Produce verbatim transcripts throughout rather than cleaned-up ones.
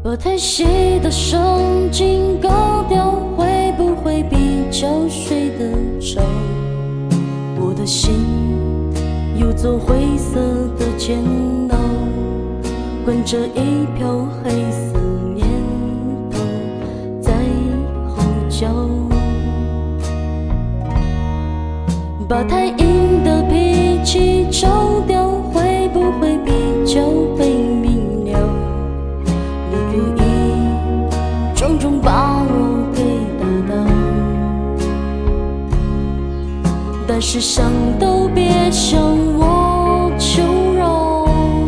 把太细的神经割掉，会不会比较睡得着？我的心有座灰色的监牢，关着一瓢黑色念头在吼叫。把太硬的脾气抽掉，会不会比较被明了？你可以重重把我给打倒，但是伤都别向我求饶。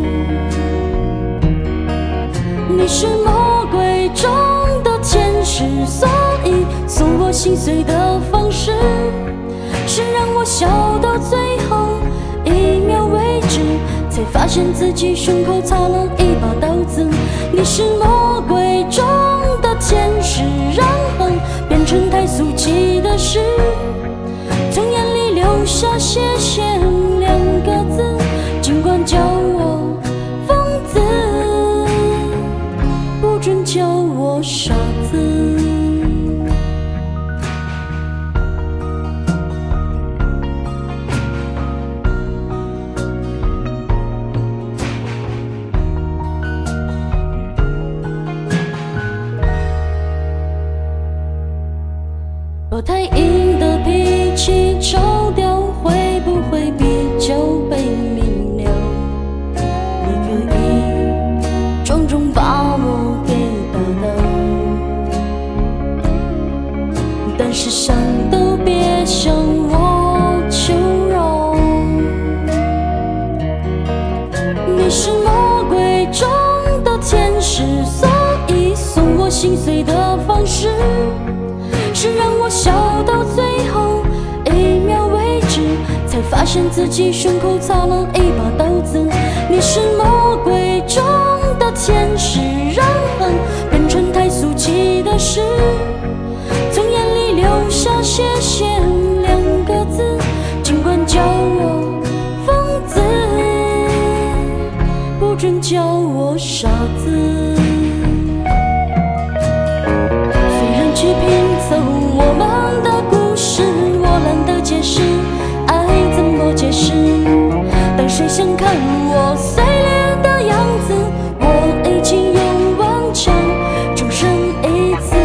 你是魔鬼中的天使，所以送我心碎的方式是让我笑到最后一秒为止，才发现自己胸口插了一把刀子。你是魔鬼中的天使，让恨变成太俗气的事，从眼里流下谢谢两个字，尽管叫我疯子，不准叫我傻子。把太硬的脾气抽掉，会不会比较被明了？你可以重重把我给打倒，但是伤都别向我求饶。你是魔鬼中的天使，所以送我心碎的方式是让我笑到最后一秒为止，才发现自己胸口插了一把刀子。你是魔鬼中的天使，让恨变成太俗气的事，从眼里流下谢谢两个字，尽管叫我疯子，不准叫我傻子。去拼凑我们的故事，我懒得解释，爱怎么解释？当谁想看我碎裂的样子，我已经用顽强重生一次。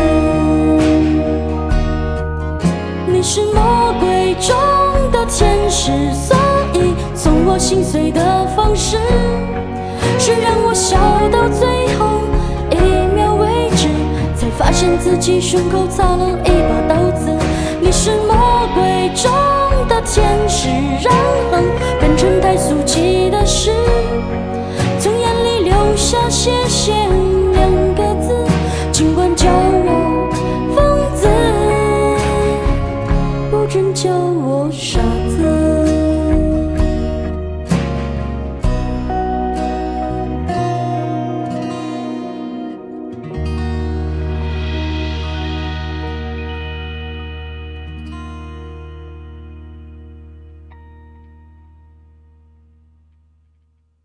你是魔鬼中的天使，所以送我心碎的方式是让我笑到最后一秒为止，才发现自己胸口插了一把刀子。你是魔鬼中的天使，让恨变成太俗气的事，从眼里流下谢谢